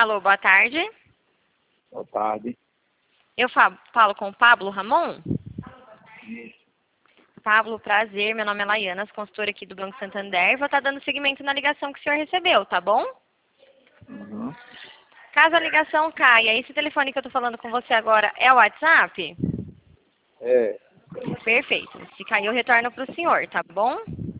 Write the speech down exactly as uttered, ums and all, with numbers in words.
Alô, boa tarde. Boa tarde. Eu fa- falo com o Pablo Ramon? Isso. Pablo, prazer. Meu nome é Laiana, consultora aqui do Banco Santander. Vou estar dando seguimento na ligação que o senhor recebeu, tá bom? Uhum. Caso a ligação caia, esse telefone que eu tô falando com você agora é o WhatsApp? É. Perfeito. Se cair, eu retorno pro senhor, tá bom?